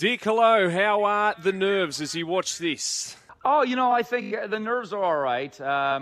Dick, hello. How are the nerves as you watch this? Oh, I think the nerves are all right.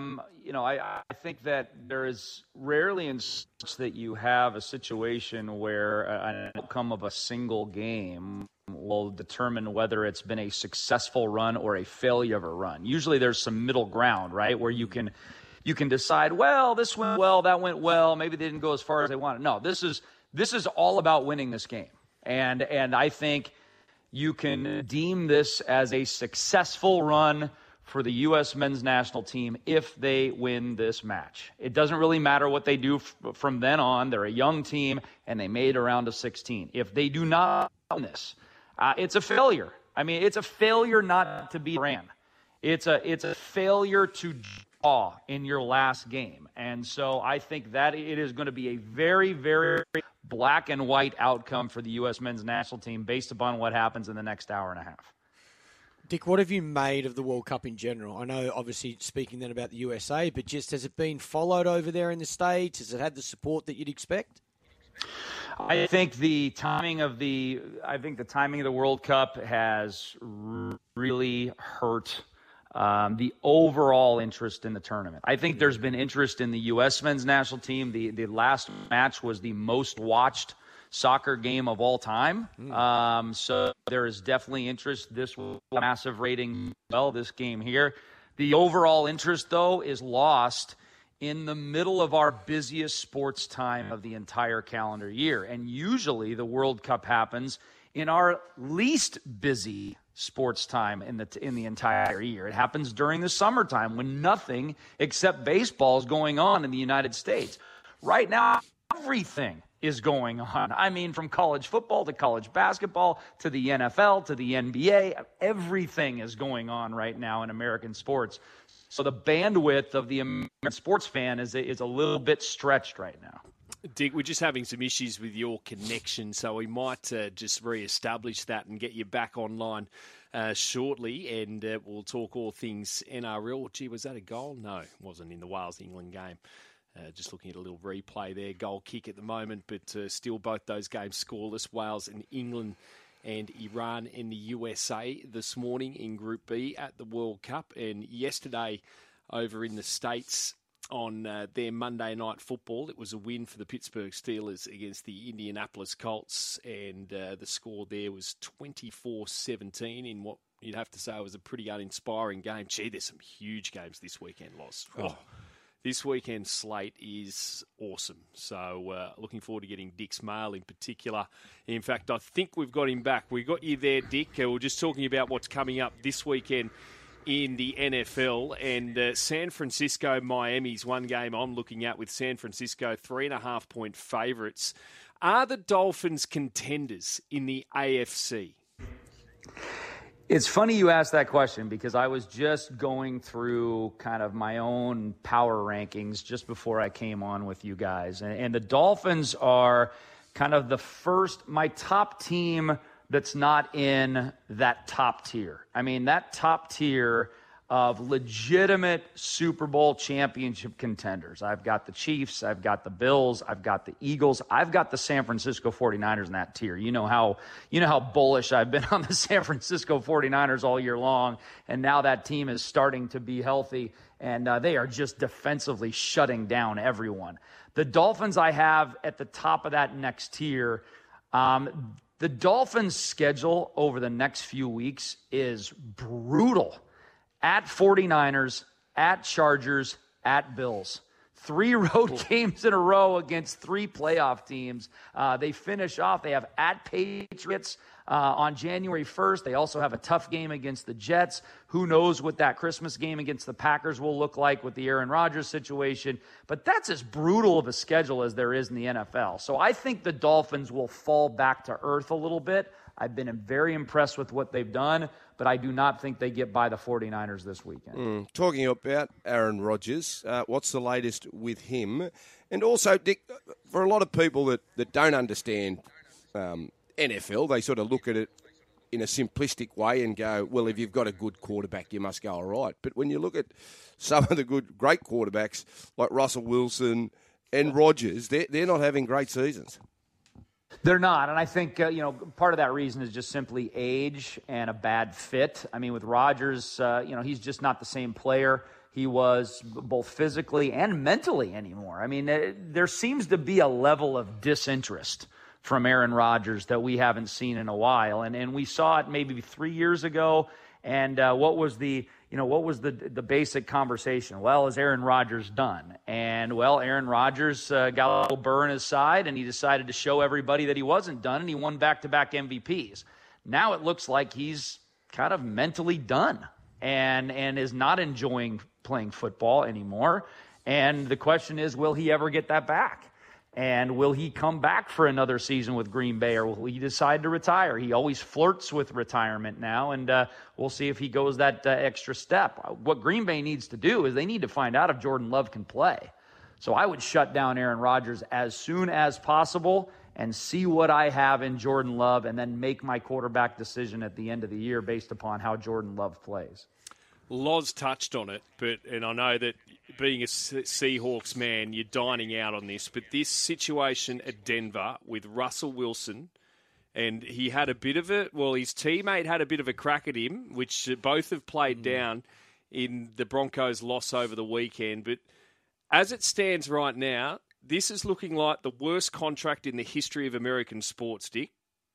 I think that there is rarely in such that you have a situation where an outcome of a single game will determine whether it's been a successful run or a failure of a run. Usually there's some middle ground, right, where you can decide, well, this went well, that went well, maybe they didn't go as far as they wanted. No, this is all about winning this game. And I think you can deem this as a successful run for the U.S. men's national team if they win this match. It doesn't really matter what they do from then on. They're a young team, and they made a round of 16. If they do not win this, it's a failure. I mean, it's a failure not to beat Iran. It's a failure to draw in your last game. And so I think that it is going to be a very, very black and white outcome for the U.S. men's national team based upon what happens in the next hour and a half. Dick, what have you made of the World Cup in general? I know, obviously, speaking then about the USA, but just has it been followed over there in the States? Has it had the support that you'd expect? I think the timing of the World Cup has really hurt the overall interest in the tournament. I think there's been interest in the U.S. men's national team. The last match was the most watched soccer game of all time. So there is definitely interest. This was a massive rating. Well, this game here. The overall interest, though, is lost in the middle of our busiest sports time of the entire calendar year. And usually the World Cup happens in our least busy sports time in the entire year. It happens during the summertime when nothing except baseball is going on in the United States. Right now, everything is going on. I mean, from college football to college basketball to the NFL to the NBA, everything is going on right now in American sports. So the bandwidth of the American sports fan is a little bit stretched right now. Dick, we're just having some issues with your connection, so we might just re-establish that and get you back online shortly, and we'll talk all things NRL. Gee, was that a goal? No, it wasn't in the Wales-England game. Just looking at a little replay there, goal kick at the moment, but still both those games scoreless. Wales and England and Iran and the USA this morning in Group B at the World Cup. And yesterday over in the States on their Monday Night Football, it was a win for the Pittsburgh Steelers against the Indianapolis Colts, and the score there was 24-17 in what you'd have to say was a pretty uninspiring game. Gee, there's some huge games this weekend, Loz. Oh. This weekend's slate is awesome. So looking forward to getting Dick's mail in particular. In fact, I think we've got him back. We got you there, Dick. We're just talking about what's coming up this weekend in the NFL. And San Francisco, Miami's one game I'm looking at with San Francisco, 3.5-point favourites. Are the Dolphins contenders in the AFC? It's funny you asked that question because I was just going through kind of my own power rankings just before I came on with you guys. And the Dolphins are kind of my top team that's not in that top tier. I mean, that top tier of legitimate Super Bowl championship contenders. I've got the Chiefs, I've got the Bills, I've got the Eagles, I've got the San Francisco 49ers in that tier. You know how bullish I've been on the San Francisco 49ers all year long, and now that team is starting to be healthy, and they are just defensively shutting down everyone. The Dolphins I have at the top of that next tier. The Dolphins' schedule over the next few weeks is brutal. At 49ers, at Chargers, at Bills. 3 road games in a row against 3 playoff teams. They finish off. They have at Patriots on January 1st. They also have a tough game against the Jets. Who knows what that Christmas game against the Packers will look like with the Aaron Rodgers situation. But that's as brutal of a schedule as there is in the NFL. So I think the Dolphins will fall back to earth a little bit. I've been very impressed with what they've done, but I do not think they get by the 49ers this weekend. Talking about Aaron Rodgers, what's the latest with him? And also, Dick, for a lot of people that don't understand NFL, they sort of look at it in a simplistic way and go, well, if you've got a good quarterback, you must go all right. But when you look at some of the great quarterbacks like Russell Wilson and Rodgers, they're not having great seasons. They're not, and I think part of that reason is just simply age and a bad fit. I mean, with Rodgers, he's just not the same player he was both physically and mentally anymore. I mean, there seems to be a level of disinterest from Aaron Rodgers that we haven't seen in a while, and we saw it maybe 3 years ago. And what was the basic conversation? Well, is Aaron Rodgers done? And, well, Aaron Rodgers got a little burr in his side, and he decided to show everybody that he wasn't done, and he won back-to-back MVPs. Now it looks like he's kind of mentally done and is not enjoying playing football anymore. And the question is, will he ever get that back? And will he come back for another season with Green Bay, or will he decide to retire? He always flirts with retirement now, and we'll see if he goes that extra step. What Green Bay needs to do is they need to find out if Jordan Love can play. So I would shut down Aaron Rodgers as soon as possible and see what I have in Jordan Love, and then make my quarterback decision at the end of the year based upon how Jordan Love plays. Loz touched on it, and I know that being a Seahawks man, you're dining out on this, but this situation at Denver with Russell Wilson, and he had a bit of it, well, his teammate had a bit of a crack at him, which both have played down in the Broncos' loss over the weekend. But as it stands right now, this is looking like the worst contract in the history of American sports, Dick.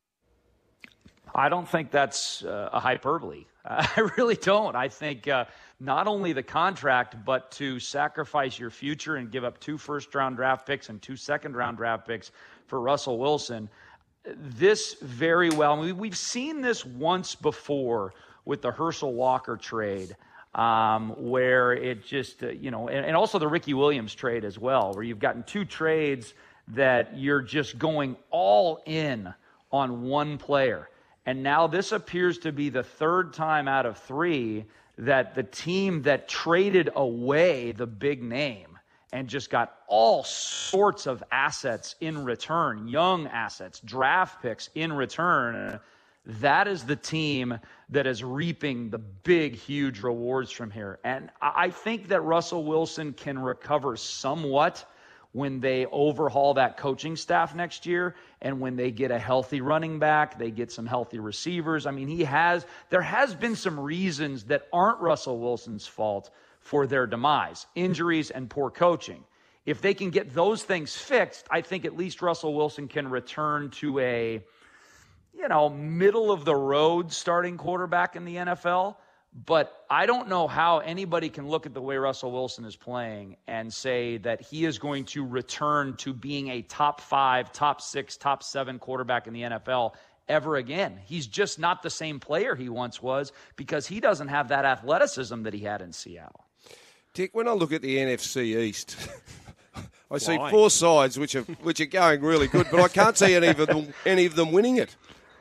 I don't think that's a hyperbole. I really don't. I think not only the contract, but to sacrifice your future and give up 2 first-round draft picks and 2 second-round draft picks for Russell Wilson, this very well, we've seen this once before with the Herschel Walker trade, where it just, and also the Ricky Williams trade as well, where you've gotten 2 trades that you're just going all in on one player. And now this appears to be the 3rd time out of 3 that the team that traded away the big name and just got all sorts of assets in return, young assets, draft picks in return, that is the team that is reaping the big, huge rewards from here. And I think that Russell Wilson can recover somewhat when they overhaul that coaching staff next year, and when they get a healthy running back, they get some healthy receivers. I mean, there has been some reasons that aren't Russell Wilson's fault for their demise, injuries and poor coaching. If they can get those things fixed, I think at least Russell Wilson can return to a, middle of the road starting quarterback in the NFL. But I don't know how anybody can look at the way Russell Wilson is playing and say that he is going to return to being a top 5, top 6, top 7 quarterback in the NFL ever again. He's just not the same player he once was, because he doesn't have that athleticism that he had in Seattle. Dick, when I look at the NFC East, I see 4 sides which are going really good, but I can't see any of them winning it.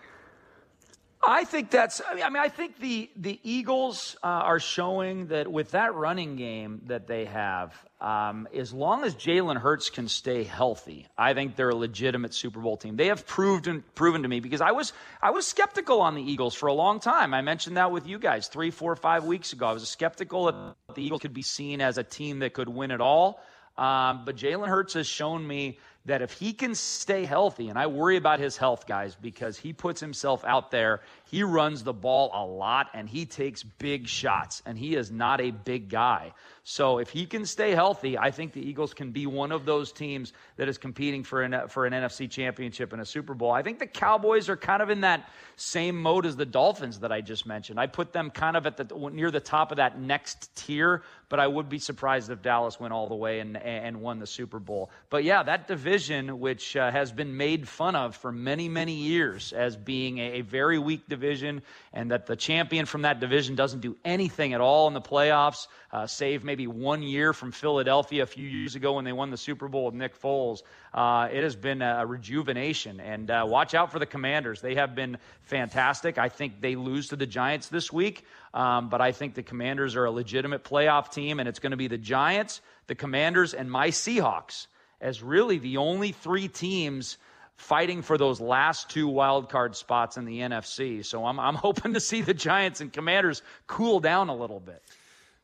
I think I think the Eagles are showing that with that running game that they have, as long as Jalen Hurts can stay healthy, I think they're a legitimate Super Bowl team. They have proven to me, because I was skeptical on the Eagles for a long time. I mentioned that with you guys 3, 4, 5 weeks ago. I was skeptical that the Eagles could be seen as a team that could win it all. But Jalen Hurts has shown me that if he can stay healthy, and I worry about his health, guys, because he puts himself out there, he runs the ball a lot, and he takes big shots, and he is not a big guy. So if he can stay healthy, I think the Eagles can be one of those teams that is competing for an NFC championship and a Super Bowl. I think the Cowboys are kind of in that same mode as the Dolphins that I just mentioned. I put them kind of near the top of that next tier, but I would be surprised if Dallas went all the way and won the Super Bowl. But yeah, that division, which has been made fun of for many, many years as being a very weak division, and that the champion from that division doesn't do anything at all in the playoffs, save maybe 1 year from Philadelphia a few years ago when they won the Super Bowl with Nick Foles. It has been a rejuvenation. And watch out for the Commanders. They have been fantastic. I think they lose to the Giants this week, but I think the Commanders are a legitimate playoff team, and it's going to be the Giants, the Commanders, and my Seahawks as really the only 3 teams fighting for those last 2 wild card spots in the NFC. So I'm hoping to see the Giants and Commanders cool down a little bit.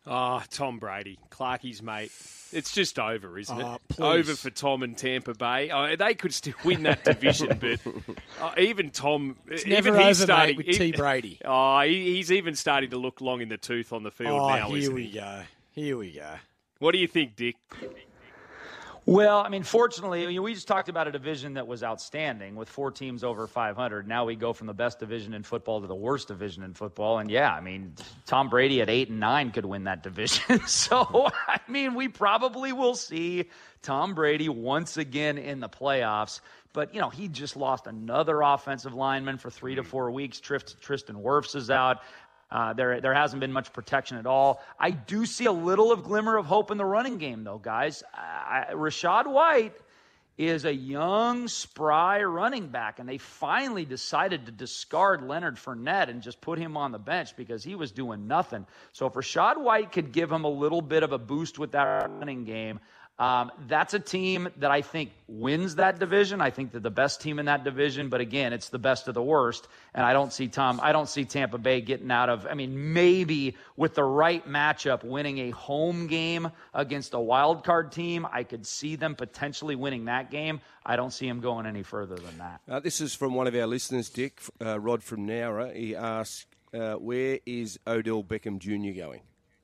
Oh, Tom Brady, Clarkie's mate. It's just over, isn't it? Please. Over for Tom and Tampa Bay. Oh, they could still win that division, but even Tom, It's even never he's over, starting. mate, with T. Brady. He's even starting to look long in the tooth on the field now. Here we go. Here we go. What do you think, Dick? Well, I mean, fortunately, we just talked about a division that was outstanding with 4 teams over 500. Now we go from the best division in football to the worst division in football. And yeah, I mean, Tom Brady at 8 and 9 could win that division. So, I mean, we probably will see Tom Brady once again in the playoffs. But, he just lost another offensive lineman for 3 to 4 weeks. Tristan Wirfs is out. There hasn't been much protection at all. I do see a little of glimmer of hope in the running game, though, guys. Rachaad White is a young, spry running back, and they finally decided to discard Leonard Fournette and just put him on the bench because he was doing nothing. So if Rachaad White could give him a little bit of a boost with that running game, that's a team that I think wins that division. I think they're the best team in that division, but again, it's the best of the worst. And I don't see Tampa Bay getting out of, maybe with the right matchup, winning a home game against a wild card team. I could see them potentially winning that game. I don't see them going any further than that. This is from one of our listeners, Dick, Rod from Nowra. He asked, where is Odell Beckham Jr. going?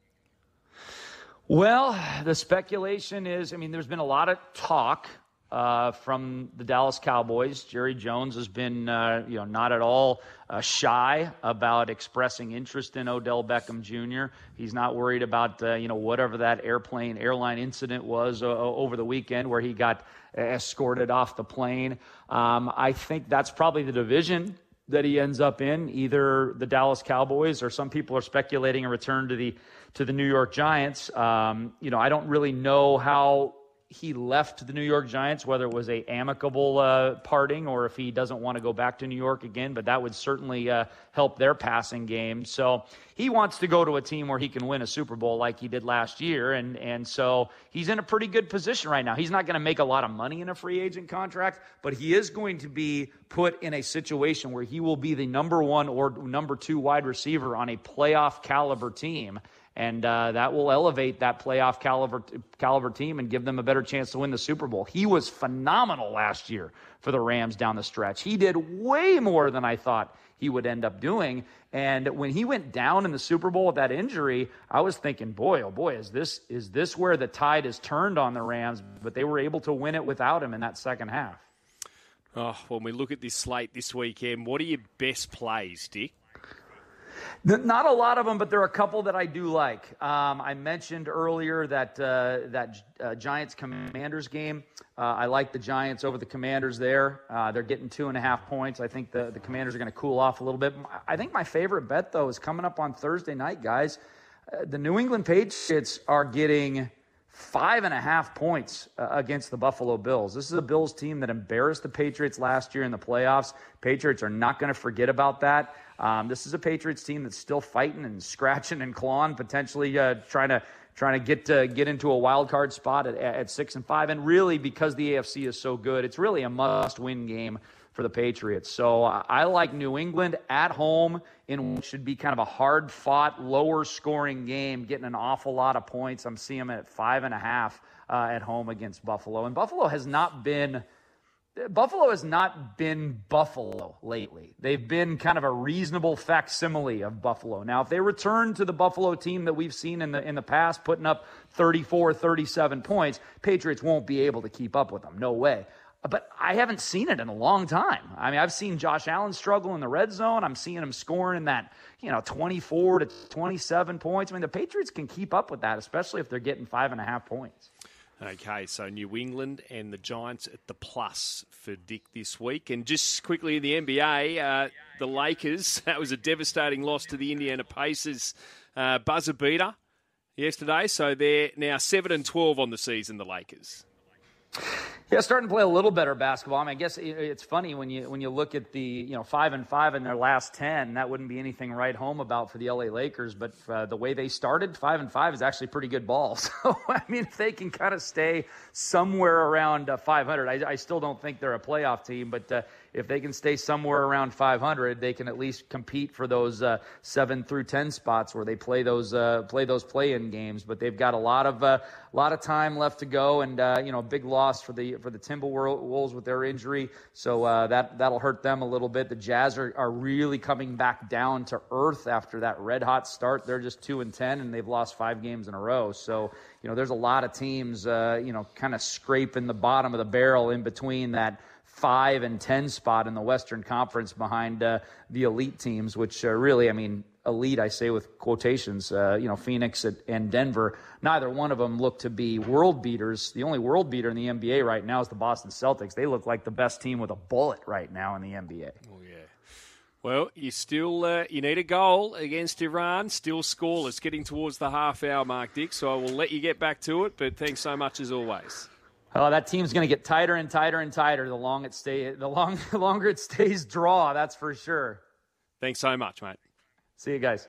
Well, the speculation is, there's been a lot of talk from the Dallas Cowboys. Jerry Jones has been, not at all shy about expressing interest in Odell Beckham Jr. He's not worried about, whatever that airline incident was over the weekend where he got escorted off the plane. I think that's probably the division that he ends up in, either the Dallas Cowboys or some people are speculating a return to the New York Giants. I don't really know how he left the New York Giants, whether it was a amicable parting or if he doesn't want to go back to New York again, but that would certainly help their passing game. So he wants to go to a team where he can win a Super Bowl like he did last year, and so he's in a pretty good position right now. He's not going to make a lot of money in a free agent contract, but he is going to be put in a situation where he will be the number 1 or number 2 wide receiver on a playoff caliber team. And that will elevate that playoff caliber team and give them a better chance to win the Super Bowl. He was phenomenal last year for the Rams down the stretch. He did way more than I thought he would end up doing. And when he went down in the Super Bowl with that injury, I was thinking, boy, oh boy, is this where the tide is turned on the Rams? But they were able to win it without him in that second half. Oh, when we look at this slate this weekend, what are your best plays, Dick? Not a lot of them, but there are a couple that I do like. I mentioned earlier that Giants-Commanders game. I like the Giants over the Commanders there. They're getting 2.5 points. I think the Commanders are going to cool off a little bit. I think my favorite bet, though, is coming up on Thursday night, guys. The New England Patriots are getting 5.5 points against the Buffalo Bills. This is a Bills team that embarrassed the Patriots last year in the playoffs. Patriots are not going to forget about that. This is a Patriots team that's still fighting and scratching and clawing, potentially trying to get into a wild card spot at 6-5. And really, because the AFC is so good, it's really a must-win game for the Patriots. So I like New England at home in what should be kind of a hard-fought, lower-scoring game, getting an awful lot of points. I'm seeing them at 5.5 at home against Buffalo. And Buffalo has not been Buffalo lately. They've been kind of a reasonable facsimile of Buffalo. Now, if they return to the Buffalo team that we've seen in the past, putting up 34, 37 points, Patriots won't be able to keep up with them. No way. But I haven't seen it in a long time. I've seen Josh Allen struggle in the red zone. I'm seeing him scoring in that, 24 to 27 points. The Patriots can keep up with that, especially if they're getting 5.5 points. Okay, so New England and the Giants at the plus for Dick this week. And just quickly in the NBA, the Lakers, that was a devastating loss to the Indiana Pacers. Buzzer beater yesterday, so they're now 7-12 on the season, the Lakers. Yeah, starting to play a little better basketball. I guess it's funny when you look at the 5-5 in their last 10. That wouldn't be anything to write home about for the LA Lakers. But the way they started, 5-5 is actually pretty good ball. So if they can kind of stay somewhere around 500, I still don't think they're a playoff team. But if they can stay somewhere around 500, they can at least compete for those 7 through 10 spots where they play those play-in games. But they've got a lot of time left to go, and a big loss for the Timberwolves with their injury. So that'll hurt them a little bit. The Jazz are really coming back down to earth after that red-hot start. They're just 2-10, and they've lost 5 games in a row. So, there's a lot of teams, kind of scraping the bottom of the barrel in between that 5 and 10 spot in the Western Conference behind the elite teams, which really, elite, I say with quotations, Phoenix and Denver. Neither one of them look to be world beaters. The only world beater in the NBA right now is the Boston Celtics. They look like the best team with a bullet right now in the NBA. Oh, yeah. Well, you still you need a goal against Iran, still scoreless, getting towards the half-hour mark, Dick, so I will let you get back to it, but thanks so much as always. Oh, that team's going to get tighter and tighter and tighter the longer it stays draw, that's for sure. Thanks so much, mate. See you guys.